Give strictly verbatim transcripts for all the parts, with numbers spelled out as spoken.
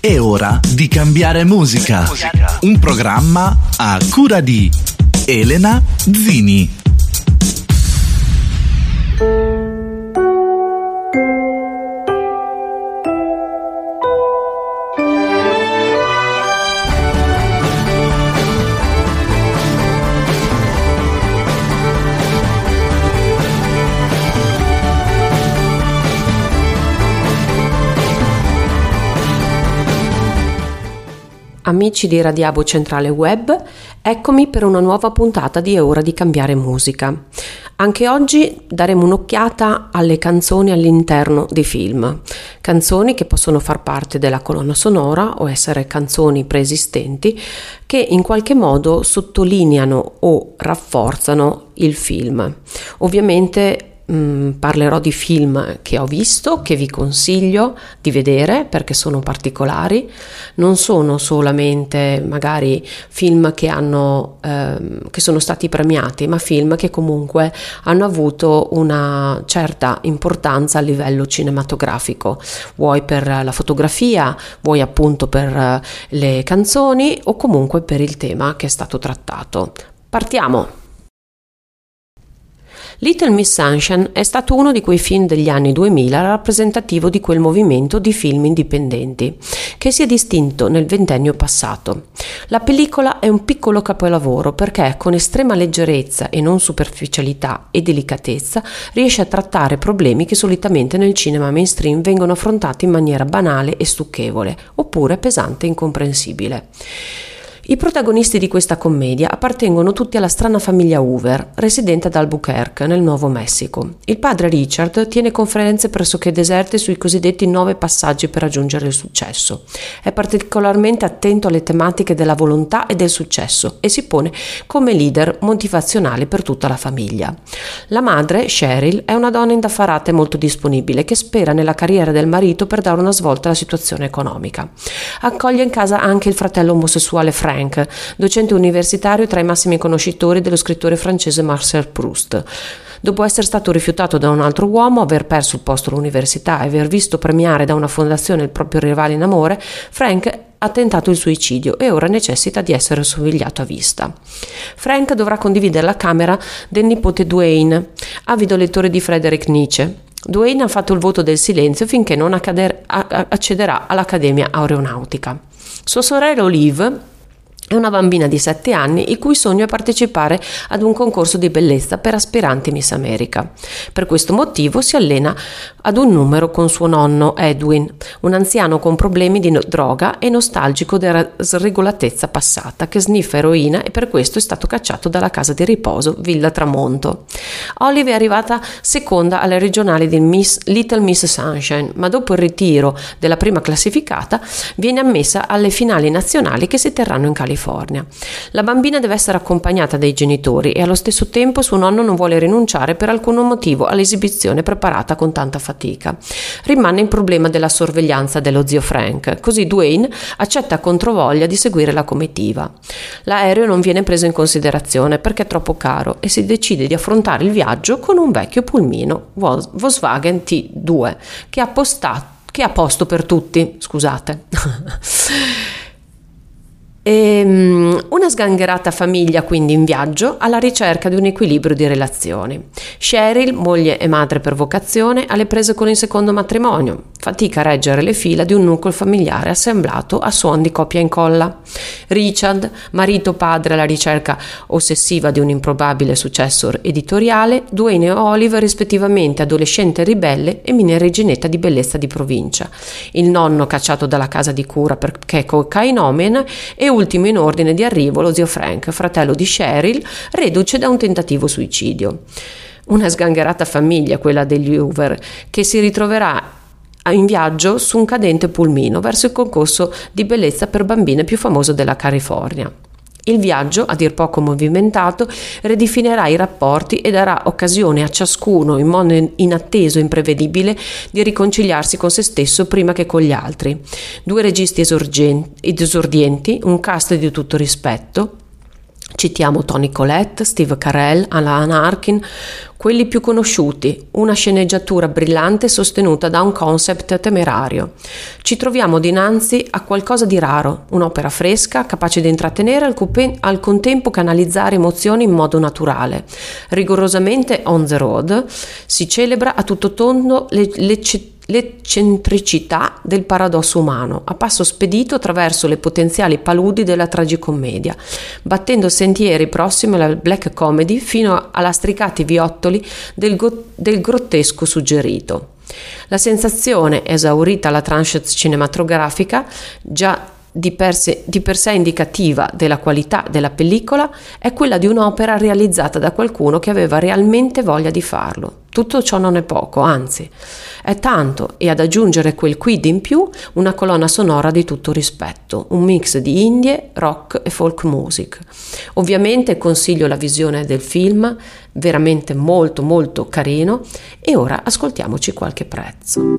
È ora di cambiare musica. musica. Un programma a cura di Elena Zini. Amici di Radiabo Centrale Web, eccomi per una nuova puntata di È ora di cambiare musica. Anche oggi daremo un'occhiata alle canzoni all'interno di film, canzoni che possono far parte della colonna sonora o essere canzoni preesistenti che in qualche modo sottolineano o rafforzano il film. Ovviamente Mm, parlerò di film che ho visto, che vi consiglio di vedere perché sono particolari, non sono solamente magari film che hanno ehm, che sono stati premiati, ma film che comunque hanno avuto una certa importanza a livello cinematografico, vuoi per la fotografia, vuoi appunto per le canzoni o comunque per il tema che è stato trattato. Partiamo! Little Miss Sunshine è stato uno di quei film degli anni duemila rappresentativo di quel movimento di film indipendenti che si è distinto nel ventennio passato. La pellicola è un piccolo capolavoro perché con estrema leggerezza e non superficialità e delicatezza riesce a trattare problemi che solitamente nel cinema mainstream vengono affrontati in maniera banale e stucchevole, oppure pesante e incomprensibile. I protagonisti di questa commedia appartengono tutti alla strana famiglia Hoover, residente ad Albuquerque, nel Nuovo Messico. Il padre Richard tiene conferenze pressoché deserte sui cosiddetti nove passaggi per raggiungere il successo. È particolarmente attento alle tematiche della volontà e del successo e si pone come leader motivazionale per tutta la famiglia. La madre, Cheryl, è una donna indaffarata e molto disponibile che spera nella carriera del marito per dare una svolta alla situazione economica. Accoglie in casa anche il fratello omosessuale Frank, docente universitario tra i massimi conoscitori dello scrittore francese Marcel Proust. Dopo essere stato rifiutato da un altro uomo, aver perso il posto all'università e aver visto premiare da una fondazione il proprio rivale in amore, Frank ha tentato il suicidio e ora necessita di essere sorvegliato a vista. Frank dovrà condividere la camera del nipote Dwayne, avido lettore di Friedrich Nietzsche. Dwayne ha fatto il voto del silenzio finché non accader- accederà all'Accademia Aeronautica. Sua sorella Olive è una bambina di sette anni il cui sogno è partecipare ad un concorso di bellezza per aspiranti Miss America. Per questo motivo si allena ad un numero con suo nonno Edwin, un anziano con problemi di no- droga e nostalgico della sregolatezza passata, che sniffa eroina e per questo è stato cacciato dalla casa di riposo Villa Tramonto. Olive è arrivata seconda alle regionali di Miss Little Miss Sunshine, ma dopo il ritiro della prima classificata viene ammessa alle finali nazionali che si terranno in California. La bambina deve essere accompagnata dai genitori e allo stesso tempo suo nonno non vuole rinunciare per alcun motivo all'esibizione preparata con tanta fatica. Rimane il problema della sorveglianza dello zio Frank, così Dwayne accetta controvoglia di seguire la comitiva. L'aereo non viene preso in considerazione perché è troppo caro e si decide di affrontare il viaggio con un vecchio pulmino Volkswagen T due che ha, postato, che ha posto per tutti, scusate. E, um, una sgangherata famiglia quindi in viaggio alla ricerca di un equilibrio di relazioni. Cheryl, moglie e madre per vocazione, alle prese con il secondo matrimonio, fatica a reggere le fila di un nucleo familiare assemblato a suon di copia e incolla. Richard, marito padre alla ricerca ossessiva di un improbabile successor editoriale. Dwayne e Olive rispettivamente adolescente ribelle e mini reginetta di bellezza di provincia. Il nonno cacciato dalla casa di cura perché cocainomane e ultimo in ordine di arrivo lo zio Frank, fratello di Cheryl, reduce da un tentativo suicidio. Una sgangherata famiglia quella degli Hoover, che si ritroverà in viaggio su un cadente pulmino verso il concorso di bellezza per bambine più famoso della California. Il viaggio, a dir poco movimentato, ridefinirà i rapporti e darà occasione a ciascuno, in modo inatteso e imprevedibile, di riconciliarsi con se stesso prima che con gli altri. Due registi esordienti, un cast di tutto rispetto, Citiamo Toni Collette, Steve Carell, Alan Arkin, quelli più conosciuti, una sceneggiatura brillante sostenuta da un concept temerario. Ci troviamo dinanzi a qualcosa di raro, un'opera fresca, capace di intrattenere e al, cupe- al contempo canalizzare emozioni in modo naturale. Rigorosamente on the road, si celebra a tutto tondo le, le l'eccentricità del paradosso umano, a passo spedito attraverso le potenziali paludi della tragicommedia, battendo sentieri prossimi alla black comedy fino a lastricati viottoli del, go- del grottesco suggerito. La sensazione, esaurita la tranche cinematografica, già di per, sé, di per sé indicativa della qualità della pellicola, è quella di un'opera realizzata da qualcuno che aveva realmente voglia di farlo. Tutto ciò non è poco, anzi, è tanto, e ad aggiungere quel quid in più, una colonna sonora di tutto rispetto, un mix di indie, rock e folk music. Ovviamente consiglio la visione del film, veramente molto molto carino, e ora ascoltiamoci qualche prezzo.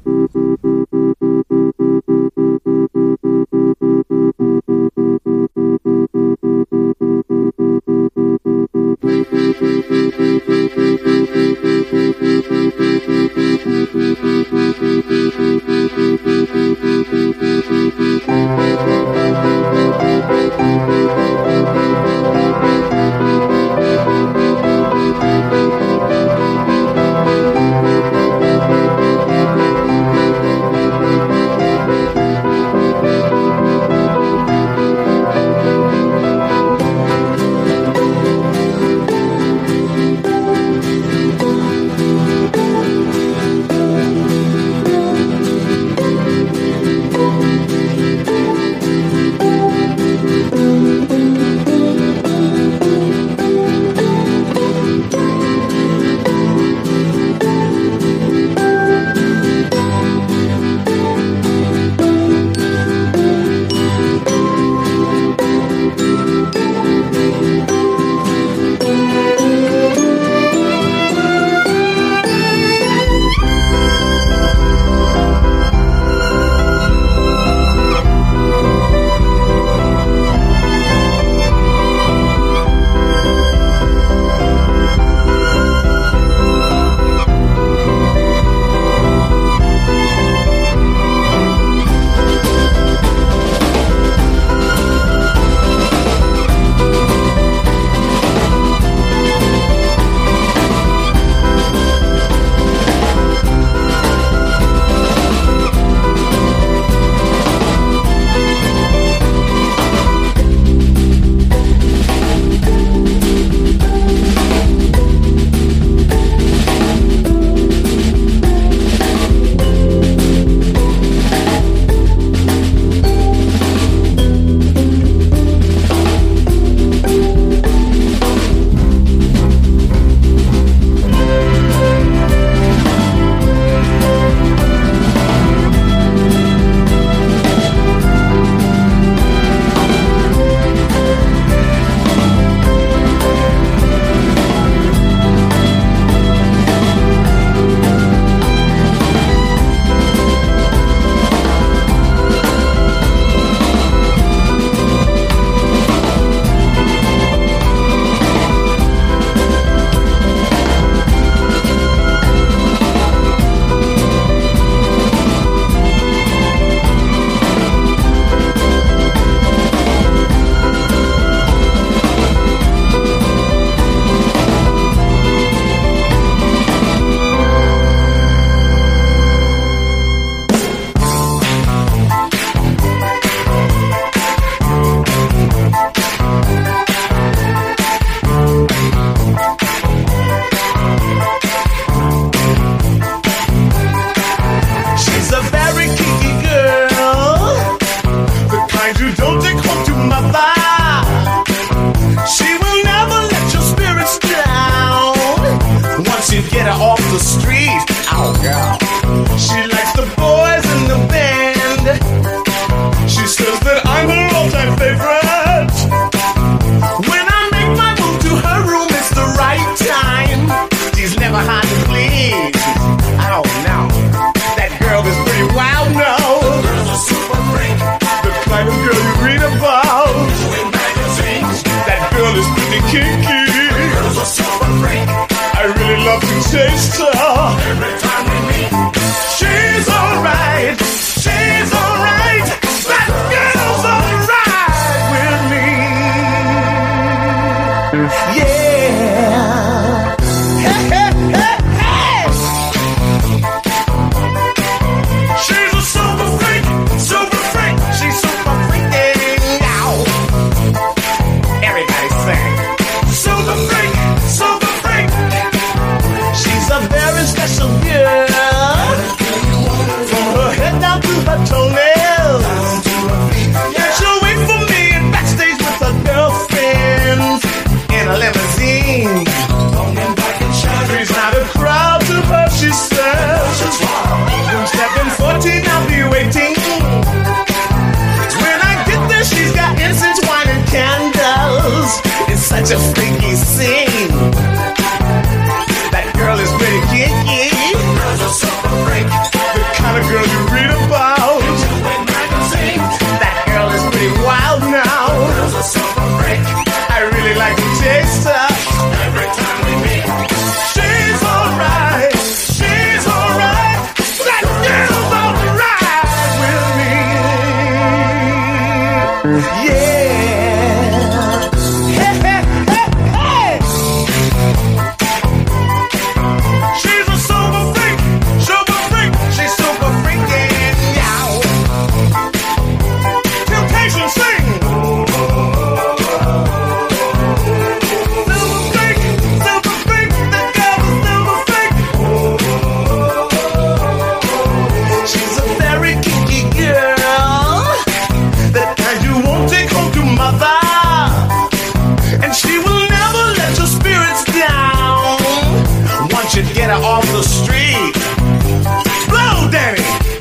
such a freaky scene. That girl is pretty kinky. Girls are super freak. The kind of girl you read about in magazines. That girl is pretty wild now. Girls are super freak. I really like to taste her every time we meet. She's alright. She's alright. That girl's alright with me. Yeah. Get her off the street. Blow, Danny.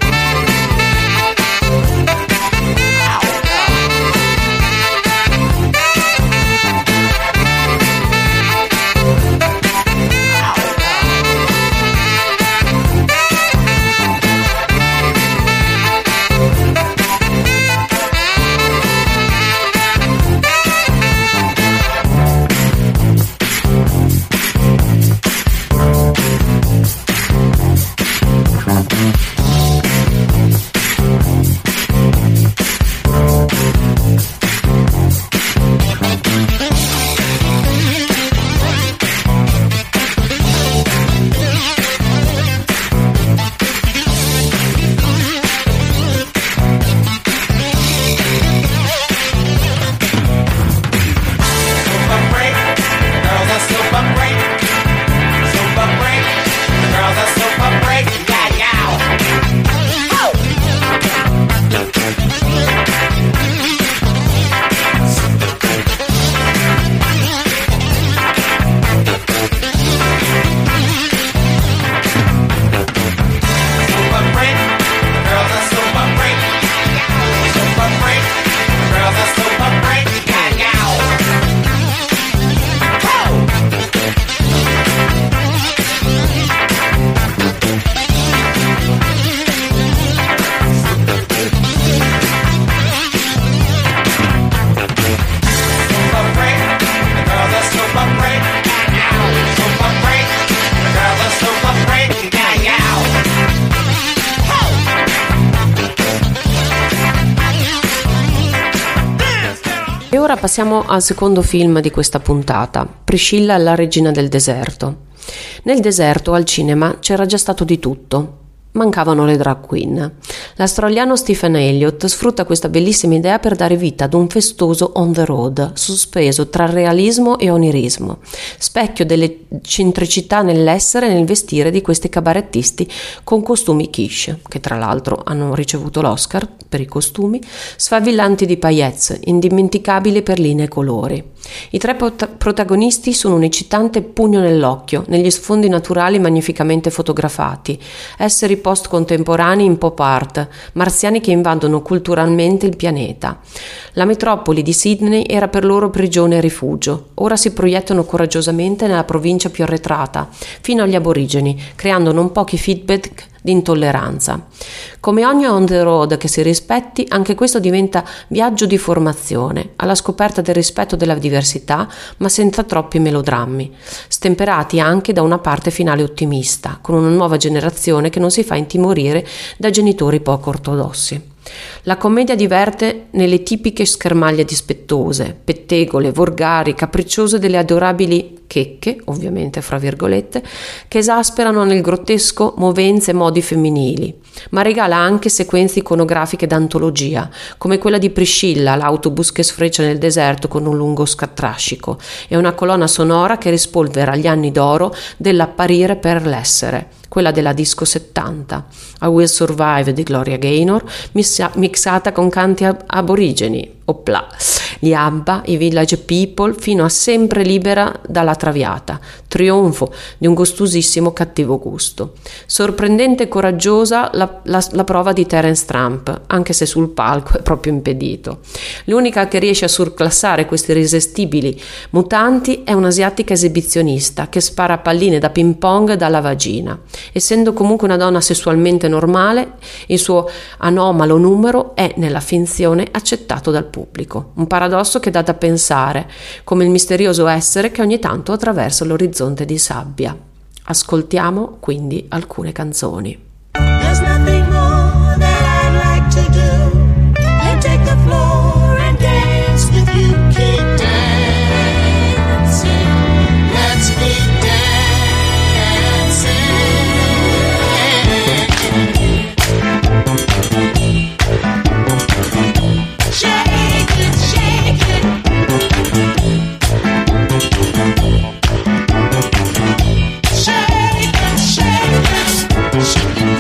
E ora passiamo al secondo film di questa puntata, Priscilla, la regina del deserto. Nel deserto al cinema c'era già stato di tutto. Mancavano le drag queen. L'australiano Stephen Elliott sfrutta questa bellissima idea per dare vita ad un festoso on the road, sospeso tra realismo e onirismo, specchio delle centricità nell'essere e nel vestire di questi cabarettisti con costumi quiche, che tra l'altro hanno ricevuto l'Oscar per i costumi, sfavillanti di paillettes, indimenticabili per linee e colori. I tre pot- protagonisti sono un eccitante pugno nell'occhio, negli sfondi naturali magnificamente fotografati, esseri post-contemporanei in pop art, marziani che invadono culturalmente il pianeta. La metropoli di Sydney era per loro prigione e rifugio, ora si proiettano coraggiosamente nella provincia più arretrata, fino agli aborigeni, creando non pochi feedback di intolleranza. Come ogni on the road che si rispetti, anche questo diventa viaggio di formazione, alla scoperta del rispetto della diversità, ma senza troppi melodrammi, stemperati anche da una parte finale ottimista, con una nuova generazione che non si fa intimorire da genitori poco ortodossi. La commedia diverte nelle tipiche schermaglie dispettose, pettegole, volgari, capricciose delle adorabili checche, ovviamente fra virgolette, che esasperano nel grottesco movenze e modi femminili, ma regala anche sequenze iconografiche d'antologia, come quella di Priscilla, l'autobus che sfreccia nel deserto con un lungo scatrascico, e una colonna sonora che rispolvera gli anni d'oro dell'apparire per l'essere, quella della disco settanta, I Will Survive di Gloria Gaynor, mixata con canti aborigeni. opla, gli ABBA, i Village People, fino a Sempre libera dalla Traviata, trionfo di un gustosissimo cattivo gusto. Sorprendente e coraggiosa la, la, la prova di Terence Trump, anche se sul palco è proprio impedito. L'unica che riesce a surclassare questi irresistibili mutanti è un'asiatica esibizionista che spara palline da ping pong dalla vagina. Essendo comunque una donna sessualmente normale, il suo anomalo numero è nella finzione accettato dal pubblico. Un paradosso che dà da pensare, come il misterioso essere che ogni tanto attraversa l'orizzonte di sabbia. Ascoltiamo quindi alcune canzoni. There's nothing more that I'd like to do than take the floor and dance with you. Keep dancing, let's keep dancing. Shake it, shake it. Shake it, shake it. Shake it.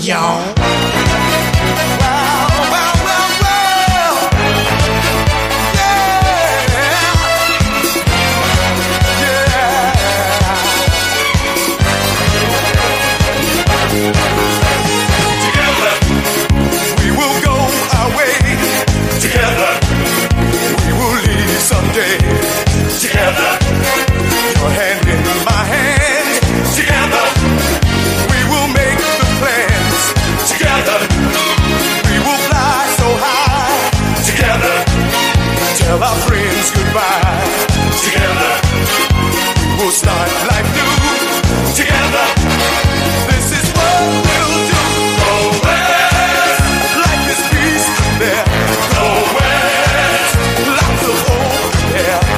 y'all. Someday, together, your hand in my hand, together, we will make the plans, together, we will fly so high, together, tell our friends goodbye, together, we will start life new, together, this is what we'll do. Go west, life is peace there. Go west, lots of hope there.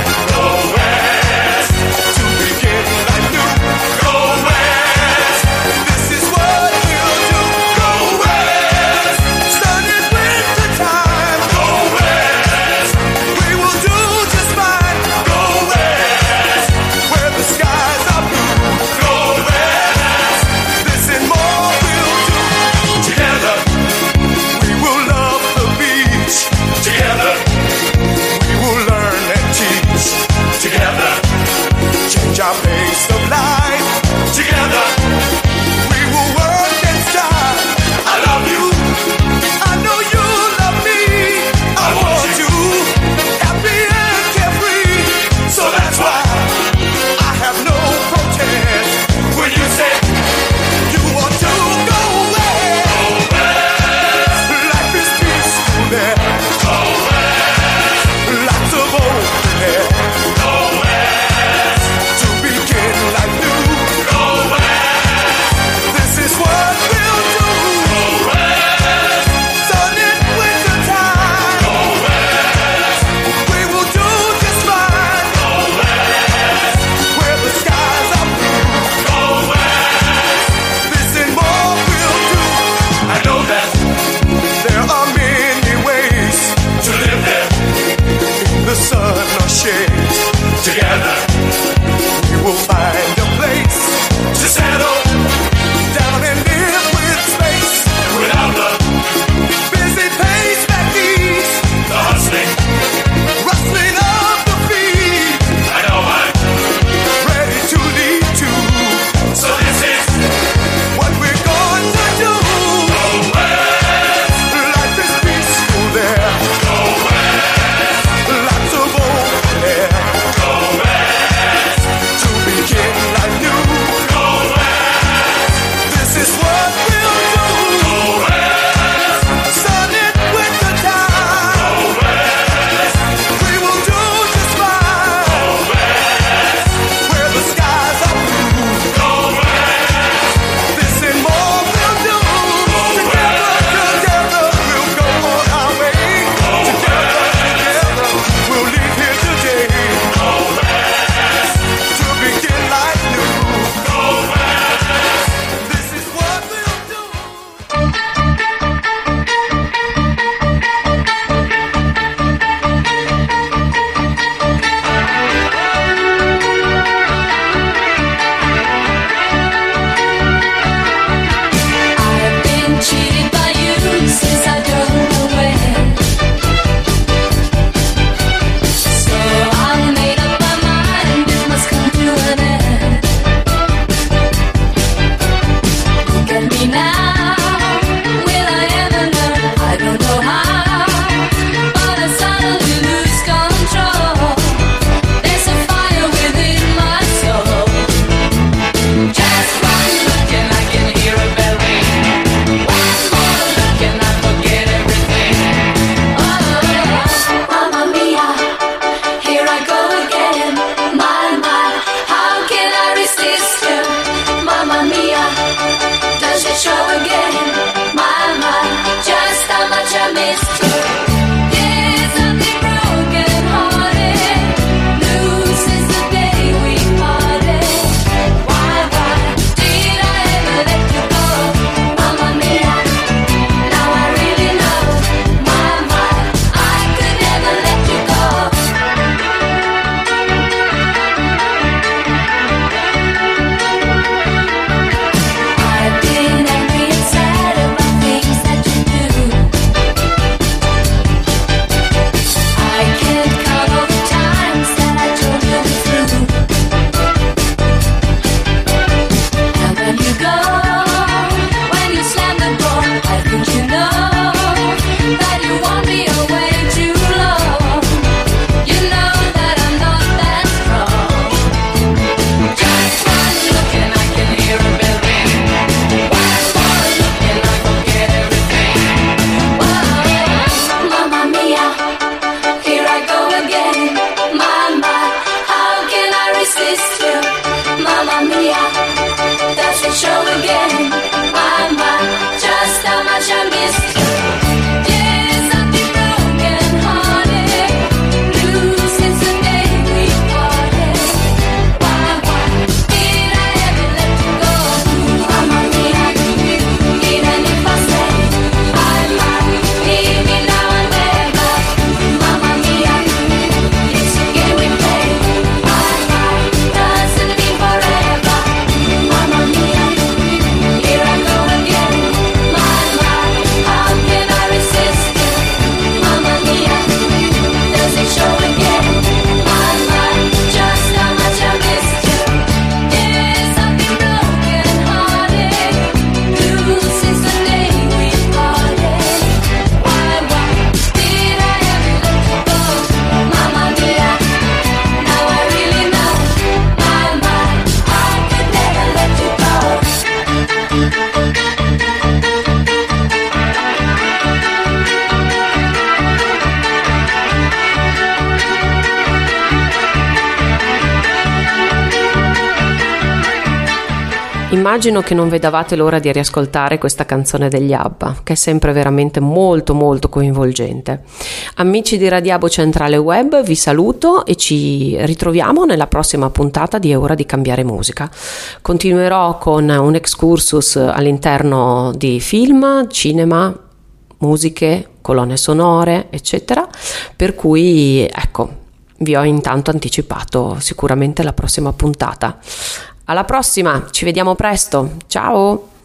Immagino che non vedavate l'ora di riascoltare questa canzone degli ABBA, che è sempre veramente molto molto coinvolgente. Amici di Radiabo Centrale Web, vi saluto e ci ritroviamo nella prossima puntata di È ora di cambiare musica. Continuerò con un excursus all'interno di film, cinema, musiche, colonne sonore, eccetera, per cui ecco, vi ho intanto anticipato sicuramente la prossima puntata. Alla prossima, ci vediamo presto, ciao!